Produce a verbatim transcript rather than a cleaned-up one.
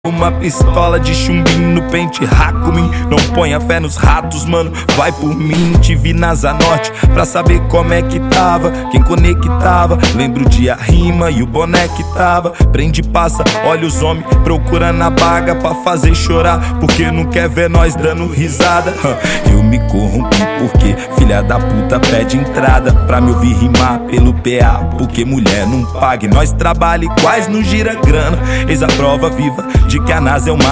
Uma pistola de chumbinho no pente, Hakumin. Não ponha fé nos ratos, mano, vai por mim. Te vi na Zanorte pra saber como é que tava, quem conectava. Lembro de a rima e o boné que tava. Prende, passa, olha os homens procurando a baga pra fazer chorar, porque não quer ver nós dando risada. Eu me corrompi porque filha da puta pede entrada pra me ouvir rimar pelo P A, porque mulher não paga. E nós trabalha iguais, não gira grana. Eis a prova viva de que a NASA é uma